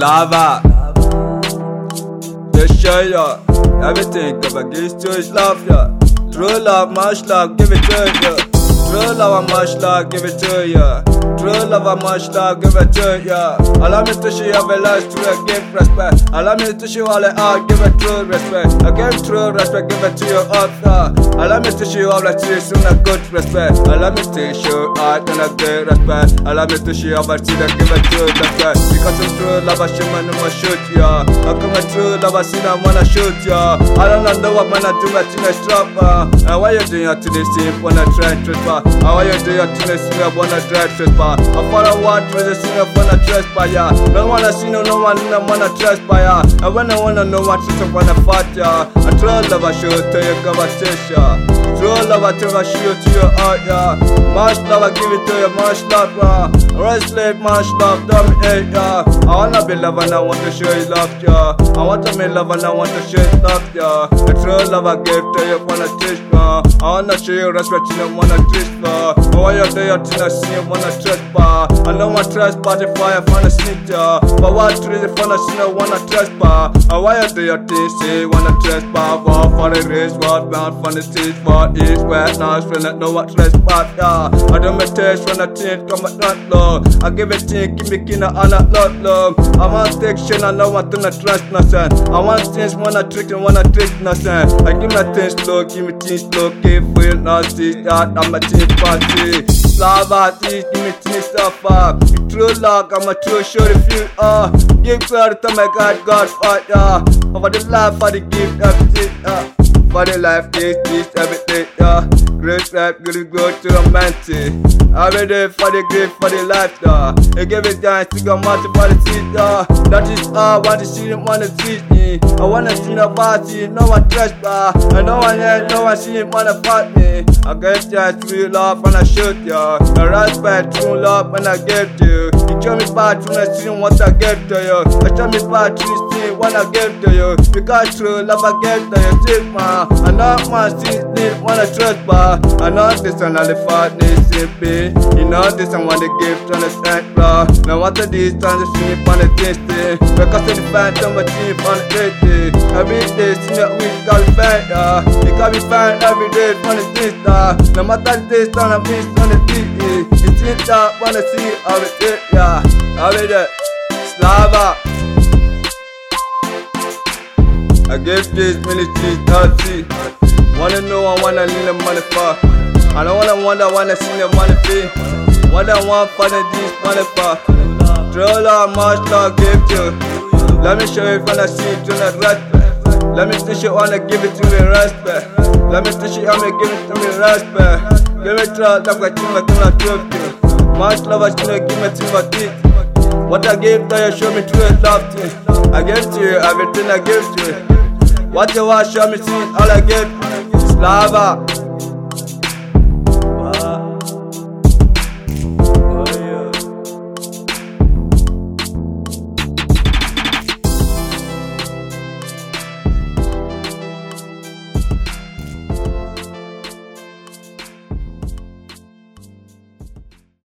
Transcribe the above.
Slava. Just show ya everything if I give to is love ya. True love, much love, give it to ya. True love, much love, give it to ya. True love, much love, give it to ya. Allow me to show you a life to give respect. Allow me to show all the art, give it true respect. I give true respect, give it to your author. Allow me to show you all the trees and a good respect. Allow me to show art and a good respect. Allow me to show you all the trees and give it true respect. Because it's true love, I show man, I'ma shoot ya. I come a true love, I see I wanna shoot ya. I don't know what man I do, but in a strap. And why you doing to this team when I try to trespass? And why you doing to this team when I try to trespass? I follow what with the singer when I trespass, yeah. No one I see, no one, no one I trespass, yeah. And when I wanna know what to wanna fight, yeah. I true love, I show to your conversation. True love, I tell I show to your heart, yeah. Much love, I give it to you, much love, yeah. Rest slave, much love, dominate, yeah. I wanna be love and I want to show you love, yeah. I want to be love and I want to show you love, yeah. The true love I give to you, wanna teach, I wanna show you respect, you don't wanna twist, why you do your thing, I see you wanna trespass. I know I trespass if I wanna sneak, yeah. But what trees if I see you wanna trespass? And why you do your thing, say you wanna trespass? What for the race, what bound for the stage, what is where now is when I know what trespass, yeah. I do my taste when I think come at not low. I give it to you, give me kina and not love. I want section, I know what to not trust nothing. I want things when I trick and when I trick nothing. I give my things slow, give me things slow, give real nasty, that I'm a team party. Slava, teach, give me things stuff up. True luck, I'm a true sure if you are. Give credit to my God, fight, yeah. For the life, for the gift, everything, for the life, this, everything, yeah. Great life, good go to a manty. Every day for the grief, for the life, yeah. I give it down, stick a month for the seat, yeah. That is all I want to see them wanna teach me. I wanna see the party, no one trespass. And no one yet, no one see him wanna fight me. I get that true love when I shoot ya. The respect, true love when I get you. You show me bad when I see what I get to you. I show me bad when you see what I get to you. Because true love I get to you, take man. I know my see when I trespass. I know this one all the fatness simply. You know this one want the gift on the stand bro. Now what the distance to see on the distance. Because of the phantom of team on the day. Every day see that we got to find you can be found every day on the distance. No matter the distance I miss on the TV. It's in that wanna see how it is, yeah. How it is, Slava. I give this ministry 30. Wanna know, I wanna lean the money for. I don't wanna see the money fee. What I want for the this money for. True love, much love, give you. Let me show you when I see you to the respect. Let me teach you wanna give it to me respect. Let me teach you how to give it to me respect. Give me trust, I'm gonna trust you. Much love, I'm gonna give me to my teeth. What I give to you, show me true love to you. I give to you everything I give to you. What you want, show me, see all I give. Slava.